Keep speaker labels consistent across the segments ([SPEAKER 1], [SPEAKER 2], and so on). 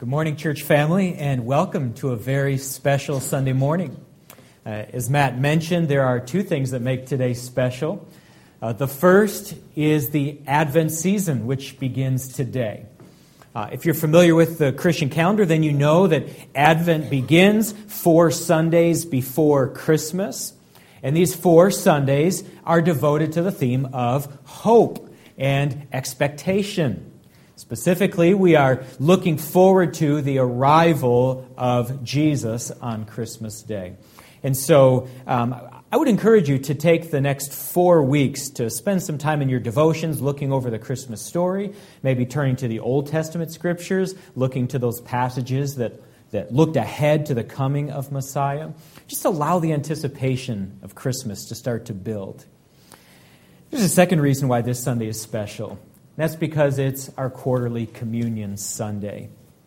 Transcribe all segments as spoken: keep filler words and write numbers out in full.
[SPEAKER 1] Good morning, church family, and welcome to a very special Sunday morning. Uh, as Matt mentioned, there are two things that make today special. Uh, the first is the Advent season, which begins today. Uh, if you're familiar with the Christian calendar, then you know that Advent begins four Sundays before Christmas. And these four Sundays are devoted to the theme of hope and expectation. Specifically, we are looking forward to the arrival of Jesus on Christmas Day. And so um, I would encourage you to take the next four weeks to spend some time in your devotions looking over the Christmas story, maybe turning to the Old Testament scriptures, looking to those passages that, that looked ahead to the coming of Messiah. Just allow the anticipation of Christmas to start to build. There's a second reason why this Sunday is special. That's because it's our quarterly communion Sunday.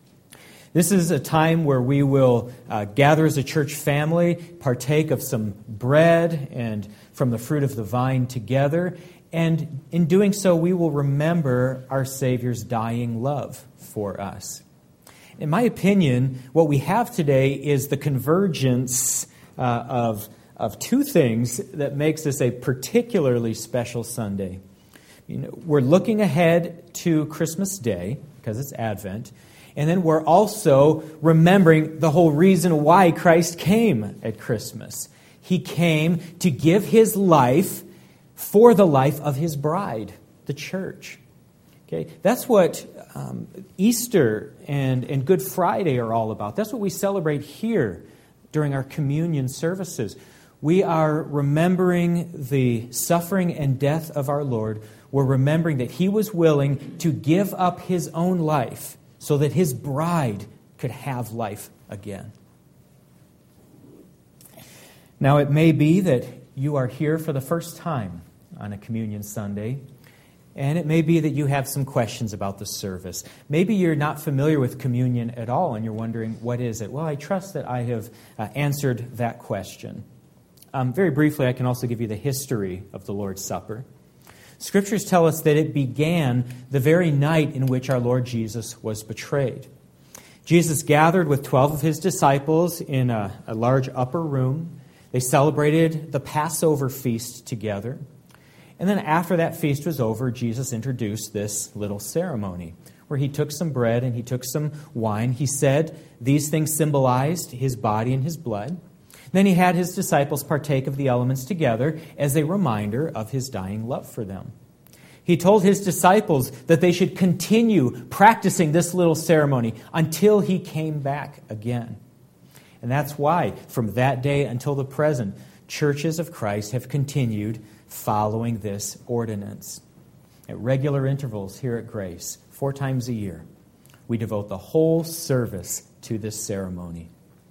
[SPEAKER 1] This is a time where we will uh, gather as a church family, partake of some bread and from the fruit of the vine together, and in doing so, we will remember our Savior's dying love for us. In my opinion, what we have today is the convergence uh, of, of two things that makes this a particularly special Sunday. You know, we're looking ahead to Christmas Day, because it's Advent, and then we're also remembering the whole reason why Christ came at Christmas. He came to give His life for the life of His bride, the church. Okay, that's what um, Easter and, and Good Friday are all about. That's what we celebrate here during our communion services. We are remembering the suffering and death of our Lord. We're remembering that He was willing to give up His own life so that His bride could have life again. Now, it may be that you are here for the first time on a Communion Sunday, and it may be that you have some questions about the service. Maybe you're not familiar with communion at all, and you're wondering, what is it? Well, I trust that I have uh, answered that question. Um, very briefly, I can also give you the history of the Lord's Supper. Scriptures tell us that it began the very night in which our Lord Jesus was betrayed. Jesus gathered with twelve of His disciples in a, a large upper room. They celebrated the Passover feast together. And then after that feast was over, Jesus introduced this little ceremony where He took some bread and He took some wine. He said these things symbolized His body and His blood. Then He had His disciples partake of the elements together as a reminder of His dying love for them. He told His disciples that they should continue practicing this little ceremony until He came back again. And that's why, from that day until the present, churches of Christ have continued following this ordinance. At regular intervals here at Grace, four times a year, we devote the whole service to this ceremony.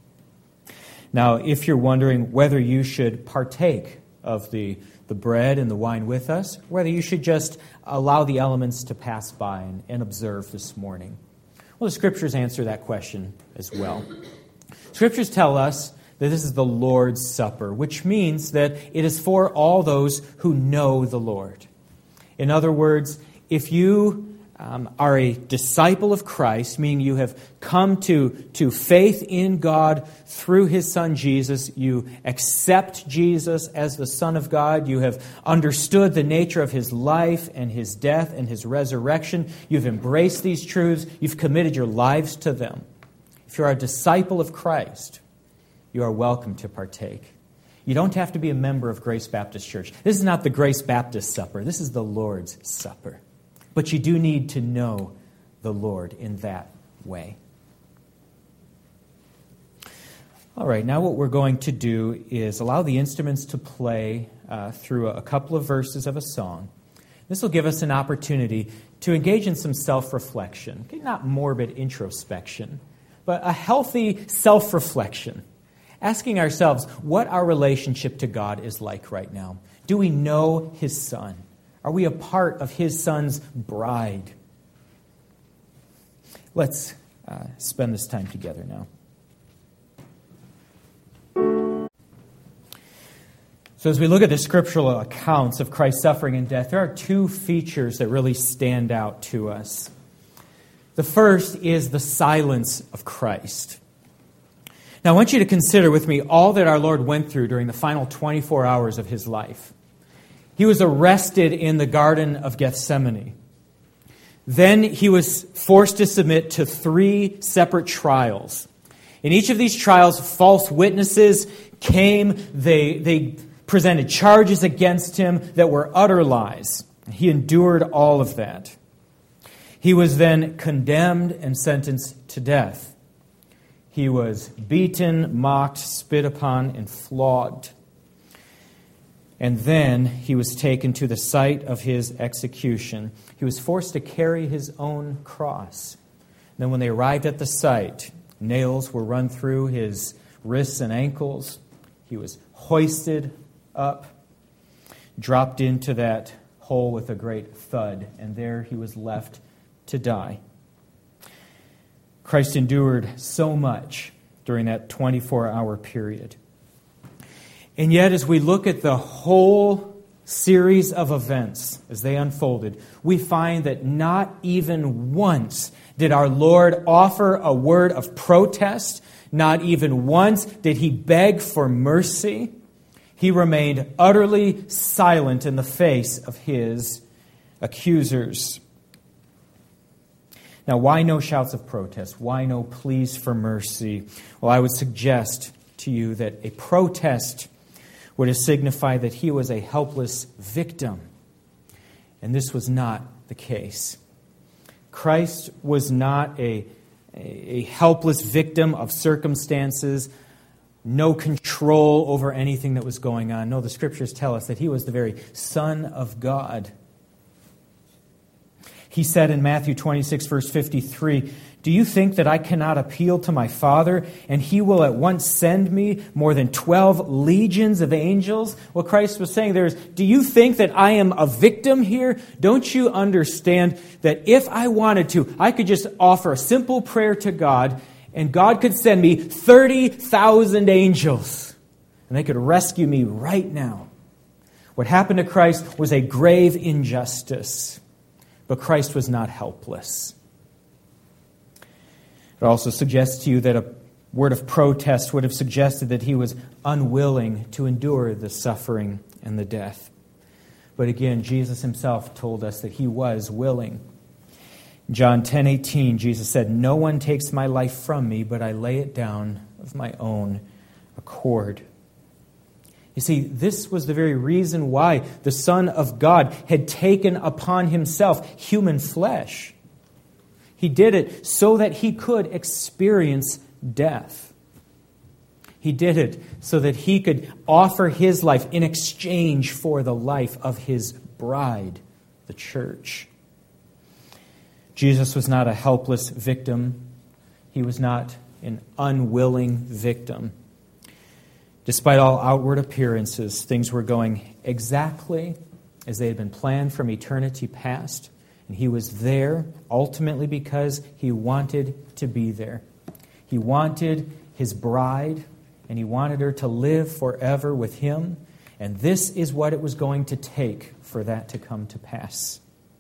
[SPEAKER 1] Now, if you're wondering whether you should partake of the, the bread and the wine with us, whether you should just allow the elements to pass by and, and observe this morning, well, the Scriptures answer that question as well. Scriptures tell us that this is the Lord's Supper, which means that it is for all those who know the Lord. In other words, if you Um, are a disciple of Christ, meaning you have come to, to faith in God through His Son Jesus. You accept Jesus as the Son of God. You have understood the nature of His life and His death and His resurrection. You've embraced these truths. You've committed your lives to them. If you are a disciple of Christ, you are welcome to partake. You don't have to be a member of Grace Baptist Church. This is not the Grace Baptist Supper. This is the Lord's Supper. But you do need to know the Lord in that way. All right, now what we're going to do is allow the instruments to play uh, through a couple of verses of a song. This will give us an opportunity to engage in some self-reflection. Okay, not morbid introspection, but a healthy self-reflection. Asking ourselves what our relationship to God is like right now. Do we know His Son? Are we a part of His Son's bride? Let's uh, spend this time together now. So as we look at the scriptural accounts of Christ's suffering and death, there are two features that really stand out to us. The first is the silence of Christ. Now, I want you to consider with me all that our Lord went through during the final twenty-four hours of his life. He was arrested in the Garden of Gethsemane. Then he was forced to submit to three separate trials. In each of these trials, false witnesses came. They, they presented charges against him that were utter lies. He endured all of that. He was then condemned and sentenced to death. He was beaten, mocked, spit upon, and flogged. And then he was taken to the site of his execution. He was forced to carry his own cross. Then when they arrived at the site, nails were run through his wrists and ankles. He was hoisted up, dropped into that hole with a great thud, and there he was left to die. Christ endured so much during that twenty-four hour period. And yet, as we look at the whole series of events as they unfolded, we find that not even once did our Lord offer a word of protest. Not even once did he beg for mercy. He remained utterly silent in the face of his accusers. Now, why no shouts of protest? Why no pleas for mercy? Well, I would suggest to you that a protest would have signified that he was a helpless victim. And this was not the case. Christ was not a, a helpless victim of circumstances, no control over anything that was going on. No, the Scriptures tell us that he was the very Son of God. He said in Matthew twenty-six, verse fifty-three, "Do you think that I cannot appeal to my Father, and he will at once send me more than twelve legions of angels?" What Christ was saying there is, do you think that I am a victim here? Don't you understand that if I wanted to, I could just offer a simple prayer to God, and God could send me thirty thousand angels, and they could rescue me right now. What happened to Christ was a grave injustice. But Christ was not helpless. It also suggests to you that a word of protest would have suggested that he was unwilling to endure the suffering and the death. But again, Jesus himself told us that he was willing. John ten eighteen, Jesus said, "No one takes my life from me, but I lay it down of my own accord." You see, this was the very reason why the Son of God had taken upon himself human flesh. He did it so that he could experience death. He did it so that he could offer his life in exchange for the life of his bride, the church. Jesus was not a helpless victim. He was not an unwilling victim. Despite all outward appearances, things were going exactly as they had been planned from eternity past. And he was there ultimately because he wanted to be there. He wanted his bride, and he wanted her to live forever with him. And this is what it was going to take for that to come to pass.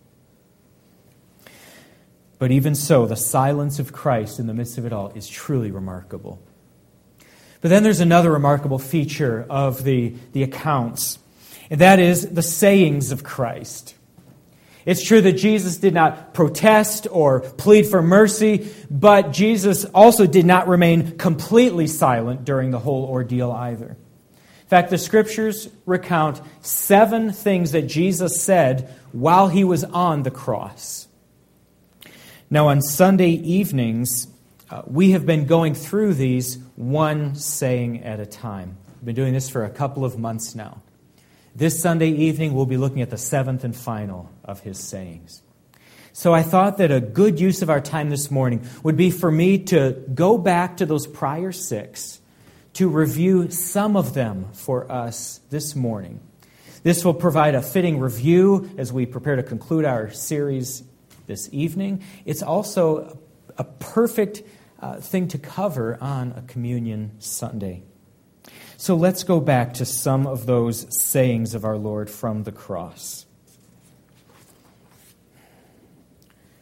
[SPEAKER 1] But even so, the silence of Christ in the midst of it all is truly remarkable. But then there's another remarkable feature of the, the accounts, and that is the sayings of Christ. It's true that Jesus did not protest or plead for mercy, but Jesus also did not remain completely silent during the whole ordeal either. In fact, the Scriptures recount seven things that Jesus said while he was on the cross. Now, on Sunday evenings, Uh, we have been going through these one saying at a time. We've been doing this for a couple of months now. This Sunday evening, we'll be looking at the seventh and final of his sayings. So I thought that a good use of our time this morning would be for me to go back to those prior six, to review some of them for us this morning. This will provide a fitting review as we prepare to conclude our series this evening. It's also a perfect uh, thing to cover on a Communion Sunday. So let's go back to some of those sayings of our Lord from the cross.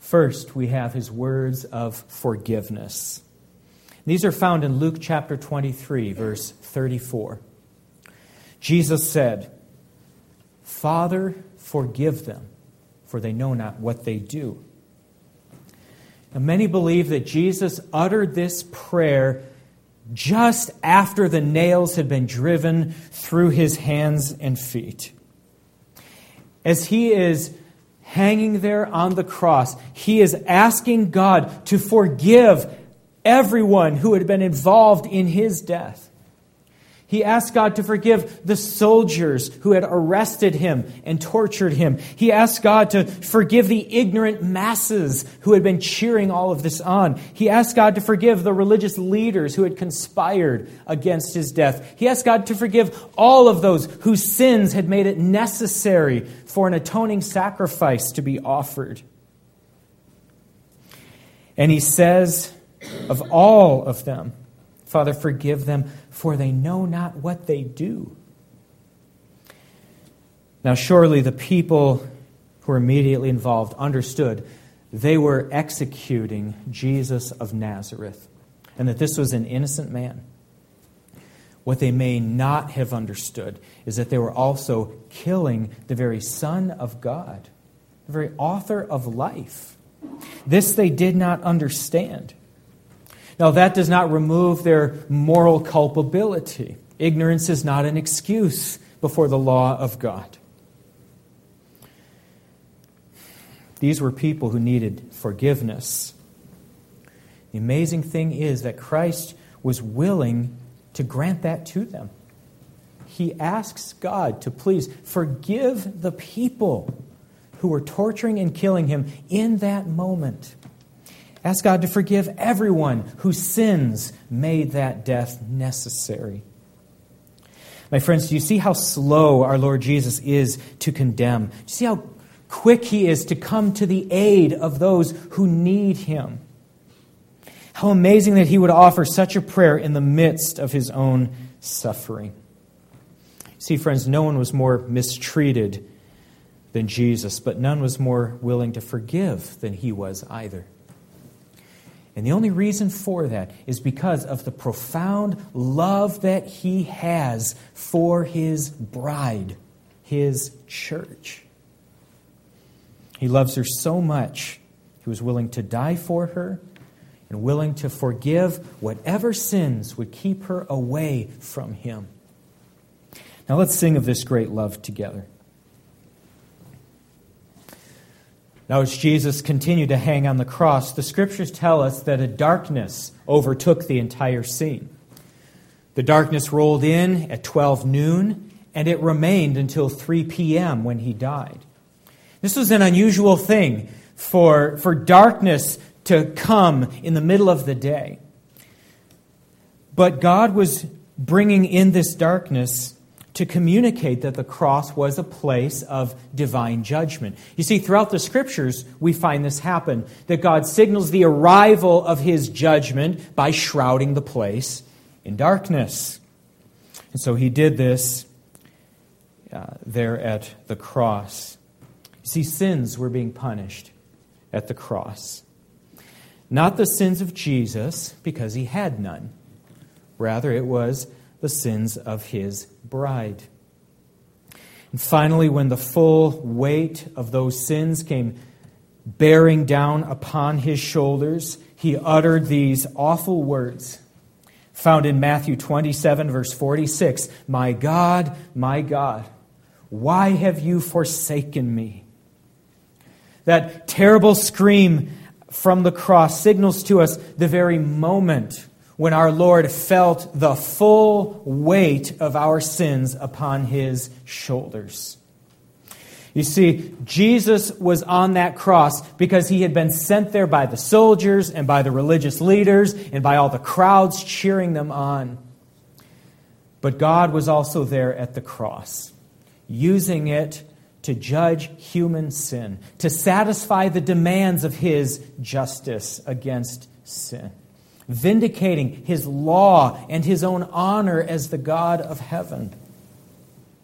[SPEAKER 1] First, we have his words of forgiveness. These are found in Luke chapter twenty-three, verse thirty-four. Jesus said, "Father, forgive them, for they know not what they do." Now, many believe that Jesus uttered this prayer just after the nails had been driven through his hands and feet. As he is hanging there on the cross, he is asking God to forgive everyone who had been involved in his death. He asked God to forgive the soldiers who had arrested him and tortured him. He asked God to forgive the ignorant masses who had been cheering all of this on. He asked God to forgive the religious leaders who had conspired against his death. He asked God to forgive all of those whose sins had made it necessary for an atoning sacrifice to be offered. And he says of all of them, "Father, forgive them, for they know not what they do." Now, surely the people who were immediately involved understood they were executing Jesus of Nazareth, and that this was an innocent man. What they may not have understood is that they were also killing the very Son of God, the very author of life. This they did not understand. Now, that does not remove their moral culpability. Ignorance is not an excuse before the law of God. These were people who needed forgiveness. The amazing thing is that Christ was willing to grant that to them. He asks God to please forgive the people who were torturing and killing him in that moment. Ask God to forgive everyone whose sins made that death necessary. My friends, do you see how slow our Lord Jesus is to condemn? Do you see how quick he is to come to the aid of those who need him? How amazing that he would offer such a prayer in the midst of his own suffering. See, friends, no one was more mistreated than Jesus, but none was more willing to forgive than he was either. And the only reason for that is because of the profound love that he has for his bride, his church. He loves her so much, he was willing to die for her and willing to forgive whatever sins would keep her away from him. Now let's sing of this great love together. Now, as Jesus continued to hang on the cross, the Scriptures tell us that a darkness overtook the entire scene. The darkness rolled in at twelve noon, and it remained until three p.m. when he died. This was an unusual thing for, for darkness to come in the middle of the day. But God was bringing in this darkness to communicate that the cross was a place of divine judgment. You see, throughout the Scriptures, we find this happen, that God signals the arrival of his judgment by shrouding the place in darkness. And so he did this uh, there at the cross. You see, sins were being punished at the cross. Not the sins of Jesus, because he had none. Rather, it was the sins of his bride. And finally, when the full weight of those sins came bearing down upon his shoulders, he uttered these awful words found in Matthew twenty-seven, verse forty-six. "My God, my God, why have you forsaken me?" That terrible scream from the cross signals to us the very moment when our Lord felt the full weight of our sins upon his shoulders. You see, Jesus was on that cross because he had been sent there by the soldiers and by the religious leaders and by all the crowds cheering them on. But God was also there at the cross, using it to judge human sin, to satisfy the demands of his justice against sin, vindicating his law and his own honor as the God of heaven.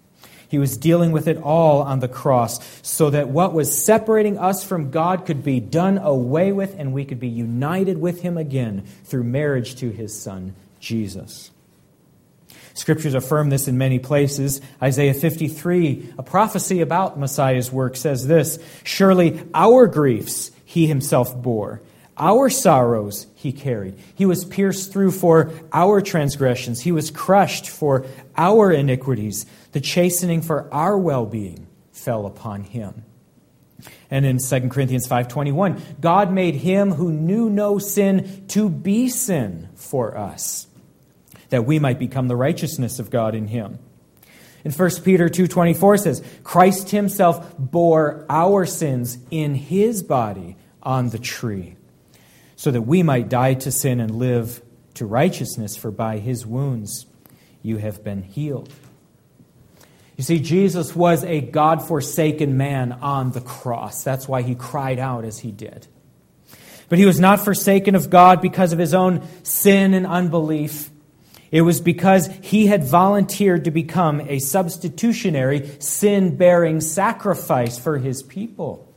[SPEAKER 1] He was dealing with it all on the cross so that what was separating us from God could be done away with and we could be united with Him again through marriage to His Son, Jesus. Scriptures affirm this in many places. Isaiah fifty-three, a prophecy about Messiah's work, says this, "Surely our griefs He Himself bore. Our sorrows He carried. He was pierced through for our transgressions. He was crushed for our iniquities. The chastening for our well-being fell upon Him." And in Second Corinthians five twenty-one, God made Him who knew no sin to be sin for us, that we might become the righteousness of God in Him. And First Peter two twenty-four says, "Christ Himself bore our sins in His body on the tree, so that we might die to sin and live to righteousness, for by His wounds you have been healed." You see, Jesus was a God-forsaken man on the cross. That's why He cried out as He did. But He was not forsaken of God because of His own sin and unbelief. It was because He had volunteered to become a substitutionary, sin-bearing sacrifice for His people.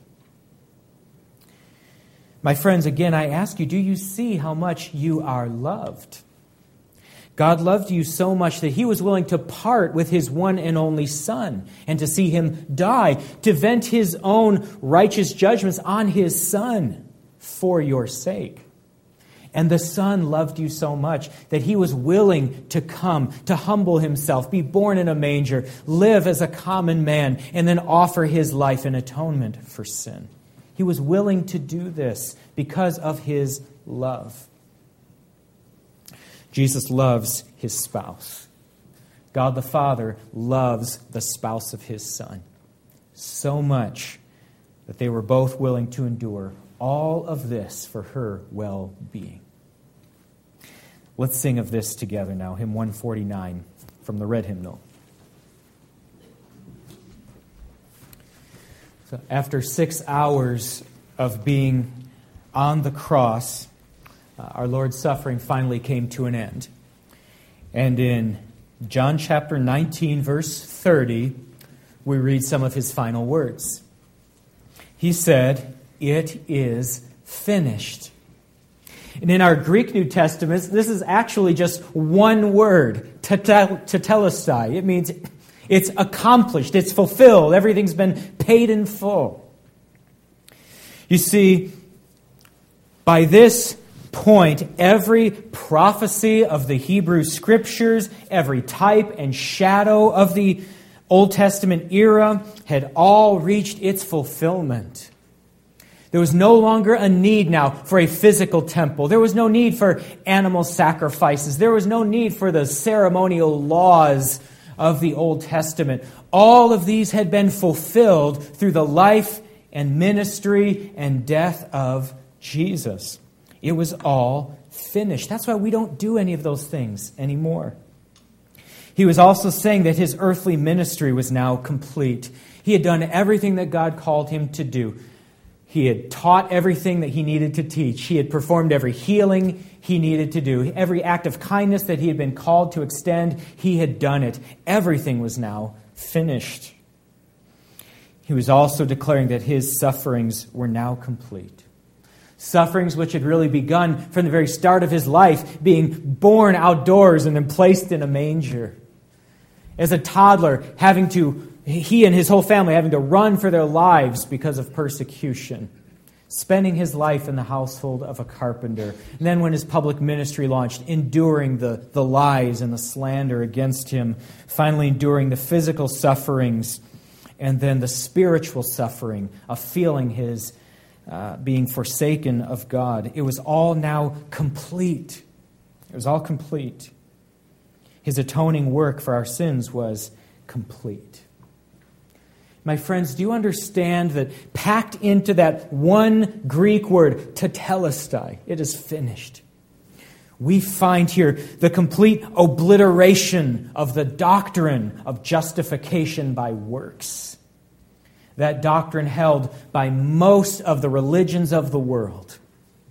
[SPEAKER 1] My friends, again, I ask you, do you see how much you are loved? God loved you so much that He was willing to part with His one and only Son and to see Him die, to vent His own righteous judgments on His Son for your sake. And the Son loved you so much that He was willing to come, to humble Himself, be born in a manger, live as a common man, and then offer His life in atonement for sin. He was willing to do this because of His love. Jesus loves His spouse. God the Father loves the spouse of His Son so much that they were both willing to endure all of this for her well-being. Let's sing of this together now, hymn one forty-nine from the red hymnal. So after six hours of being on the cross, uh, our Lord's suffering finally came to an end. And in John chapter nineteen, verse thirty, we read some of His final words. He said, "It is finished." And in our Greek New Testaments, this is actually just one word, tetelestai. It means it's accomplished, it's fulfilled, everything's been paid in full. You see, by this point, every prophecy of the Hebrew Scriptures, every type and shadow of the Old Testament era had all reached its fulfillment. There was no longer a need now for a physical temple. There was no need for animal sacrifices. There was no need for the ceremonial laws of the Old Testament. All of these had been fulfilled through the life and ministry and death of Jesus. It was all finished. That's why we don't do any of those things anymore. He was also saying that His earthly ministry was now complete. He had done everything that God called Him to do. He had taught everything that He needed to teach. He had performed every healing He needed to do. Every act of kindness that He had been called to extend, He had done it. Everything was now finished. He was also declaring that His sufferings were now complete. Sufferings which had really begun from the very start of His life, being born outdoors and then placed in a manger. As a toddler, having to He and His whole family having to run for their lives because of persecution. Spending His life in the household of a carpenter. And then when His public ministry launched, enduring the, the lies and the slander against Him. Finally enduring the physical sufferings and then the spiritual suffering of feeling His uh, being forsaken of God. It was all now complete. It was all complete. His atoning work for our sins was complete. My friends, do you understand that packed into that one Greek word, tetelestai, it is finished. We find here the complete obliteration of the doctrine of justification by works. That doctrine held by most of the religions of the world.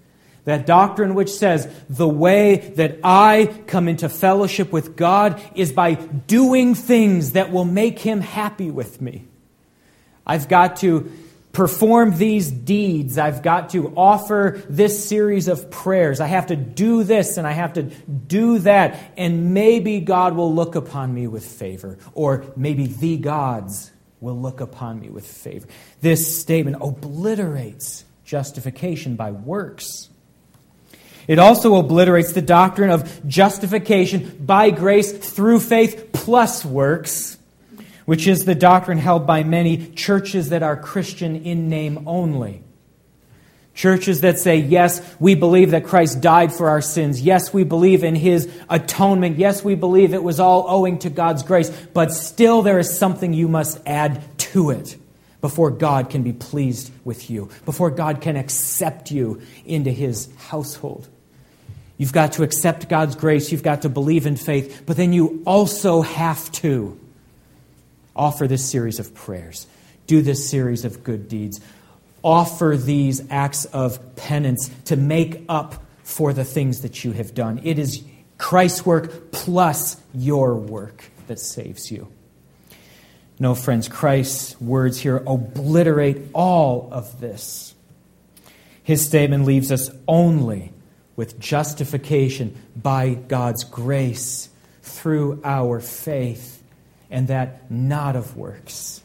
[SPEAKER 1] That doctrine which says the way that I come into fellowship with God is by doing things that will make Him happy with me. I've got to perform these deeds. I've got to offer this series of prayers. I have to do this and I have to do that. And maybe God will look upon me with favor. Or maybe the gods will look upon me with favor. This statement obliterates justification by works. It also obliterates the doctrine of justification by grace through faith plus works, which is the doctrine held by many churches that are Christian in name only. Churches that say, yes, we believe that Christ died for our sins. Yes, we believe in His atonement. Yes, we believe it was all owing to God's grace. But still there is something you must add to it before God can be pleased with you, before God can accept you into His household. You've got to accept God's grace. You've got to believe in faith. But then you also have to offer this series of prayers. Do this series of good deeds. Offer these acts of penance to make up for the things that you have done. It is Christ's work plus your work that saves you. No, friends, Christ's words here obliterate all of this. His statement leaves us only with justification by God's grace through our faith, and that not of works.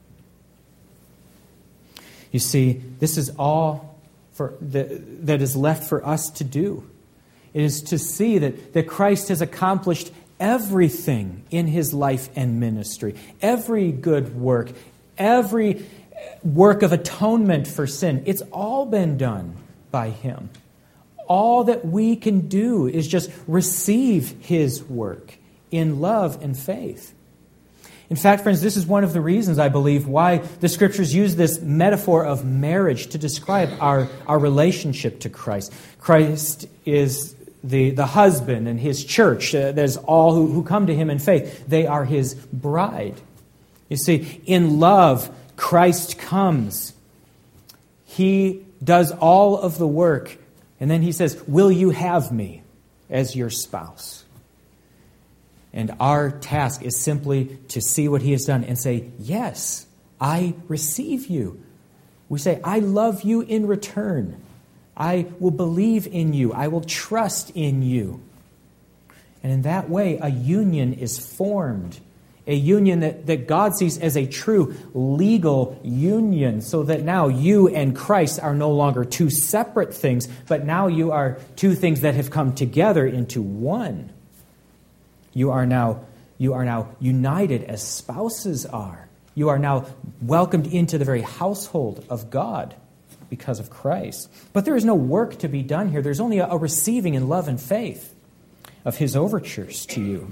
[SPEAKER 1] You see, this is all for the, that is left for us to do. It is to see that, that Christ has accomplished everything in His life and ministry, every good work, every work of atonement for sin. It's all been done by Him. All that we can do is just receive His work in love and faith. In fact, friends, this is one of the reasons, I believe, why the Scriptures use this metaphor of marriage to describe our, our relationship to Christ. Christ is the, the husband, and His church, uh, there's all who, who come to Him in faith. They are His bride. You see, in love, Christ comes. He does all of the work, and then He says, will you have me as your spouse? And our task is simply to see what He has done and say, yes, I receive you. We say, I love you in return. I will believe in you. I will trust in you. And in that way, a union is formed. A union that, that God sees as a true legal union, so that now you and Christ are no longer two separate things, but now you are two things that have come together into one. You are now, you are now united as spouses are. You are now welcomed into the very household of God because of Christ. But there is no work to be done here. There's only a, a receiving in love and faith of His overtures to you.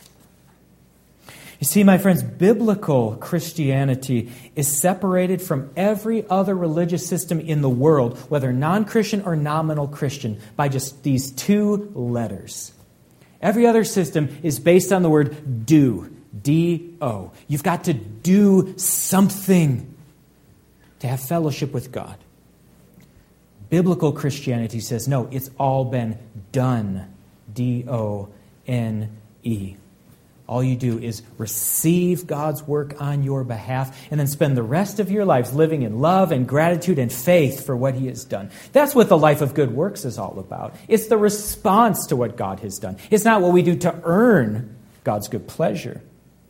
[SPEAKER 1] You see, my friends, biblical Christianity is separated from every other religious system in the world, whether non-Christian or nominal Christian, by just these two letters. Every other system is based on the word do, D O. You've got to do something to have fellowship with God. Biblical Christianity says, no, it's all been done, D O N E. All you do is receive God's work on your behalf and then spend the rest of your lives living in love and gratitude and faith for what He has done. That's what the life of good works is all about. It's the response to what God has done. It's not what we do to earn God's good pleasure.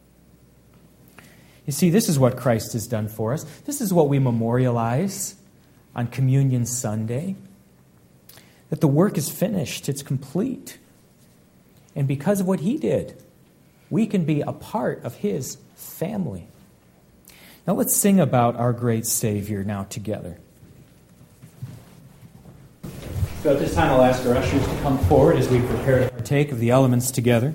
[SPEAKER 1] You see, this is what Christ has done for us. This is what we memorialize on Communion Sunday. That the work is finished. It's complete. And because of what He did, we can be a part of His family. Now let's sing about our great Savior now together. So at this time I'll ask our ushers to come forward as we prepare to partake of the elements together.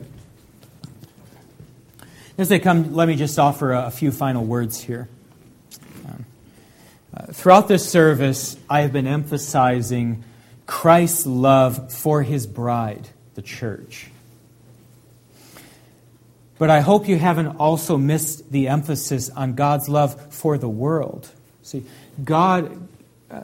[SPEAKER 1] As they come, let me just offer a, a few final words here. Um, uh, throughout this service, I have been emphasizing Christ's love for His bride, the church. But I hope you haven't also missed the emphasis on God's love for the world. See, God, uh,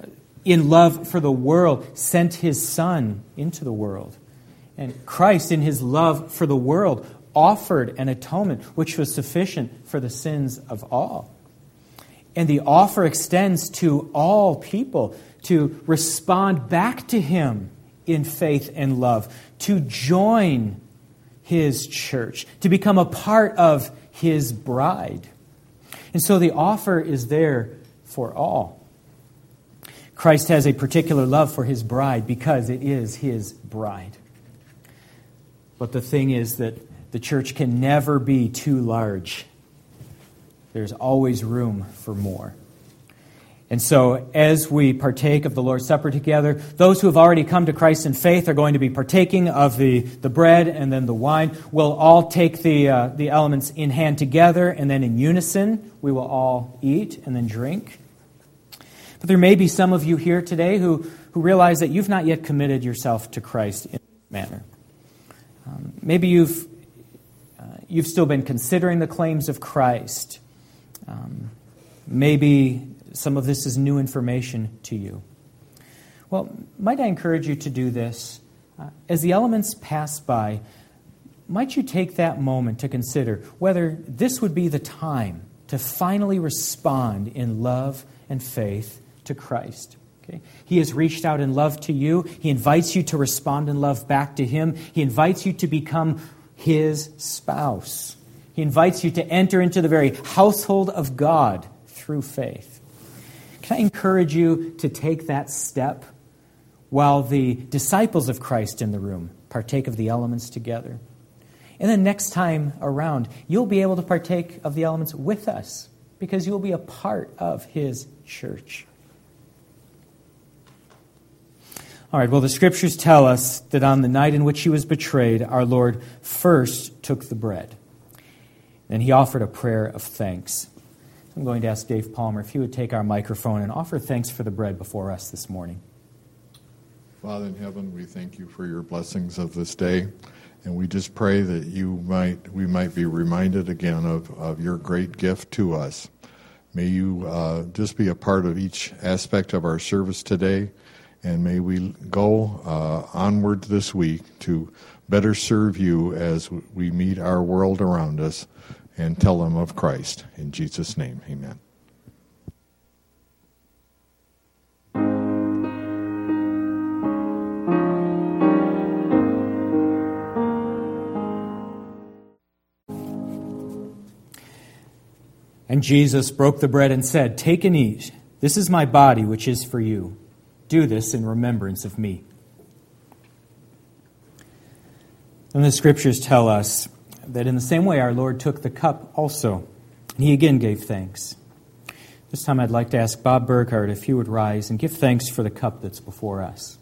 [SPEAKER 1] in love for the world, sent his Son into the world. And Christ, in his love for the world, offered an atonement which was sufficient for the sins of all. And the offer extends to all people to respond back to him in faith and love, to join his church, to become a part of his bride. And so the offer is there for all. Christ has a particular love for his bride because it is his bride. But the thing is that the church can never be too large. There's always room for more. And so as we partake of the Lord's Supper together, those who have already come to Christ in faith are going to be partaking of the, the bread and then the wine. We'll all take the, uh, the elements in hand together, and then in unison we will all eat and then drink. But there may be some of you here today who, who realize that you've not yet committed yourself to Christ in this manner. Um, maybe you've, uh, you've still been considering the claims of Christ. Um, maybe some of this is new information to you. Well, might I encourage you to do this? Uh, as the elements pass by, might you take that moment to consider whether this would be the time to finally respond in love and faith to Christ. Okay? He has reached out in love to you. He invites you to respond in love back to him. He invites you to become his spouse. He invites you to enter into the very household of God through faith. Can I encourage you to take that step while the disciples of Christ in the room partake of the elements together? And then next time around, you'll be able to partake of the elements with us because you'll be a part of his church. All right, well, the Scriptures tell us that on the night in which he was betrayed, our Lord first took the bread. Then he offered a prayer of thanks. I'm going to ask Dave Palmer if he would take our microphone and offer thanks for the bread before us this morning.
[SPEAKER 2] Father in heaven, we thank you for your blessings of this day, and we just pray that you might we might be reminded again of, of your great gift to us. May you uh, just be a part of each aspect of our service today, and may we go uh, onward this week to better serve you as we meet our world around us and tell them of Christ. In Jesus' name, amen.
[SPEAKER 1] And Jesus broke the bread and said, "Take and eat. This is my body, which is for you. Do this in remembrance of me." And the Scriptures tell us that in the same way our Lord took the cup also, and he again gave thanks. This time I'd like to ask Bob Burkhardt if he would rise and give thanks for the cup that's before us.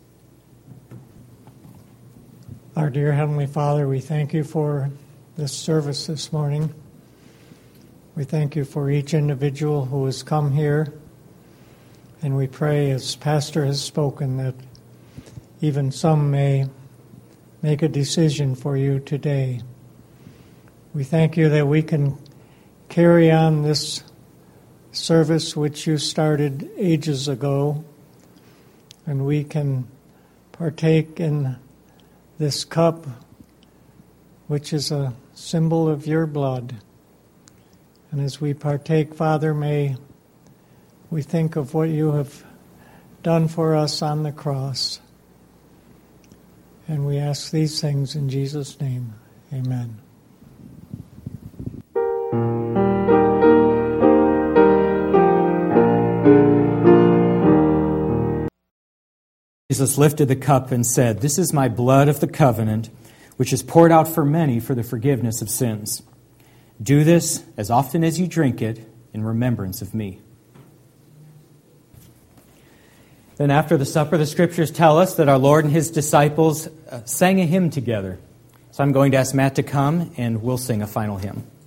[SPEAKER 3] Our dear Heavenly Father, we thank you for this service this morning. We thank you for each individual who has come here, and we pray, as Pastor has spoken, that even some may make a decision for you today. We thank you that we can carry on this service which you started ages ago, and we can partake in this cup which is a symbol of your blood. And as we partake, Father, may we think of what you have done for us on the cross. And we ask these things in Jesus' name. Amen.
[SPEAKER 1] Jesus lifted the cup and said, "This is my blood of the covenant, which is poured out for many for the forgiveness of sins. Do this as often as you drink it in remembrance of me." Then after the supper, the Scriptures tell us that our Lord and his disciples uh, sang a hymn together. So I'm going to ask Matt to come, and we'll sing a final hymn.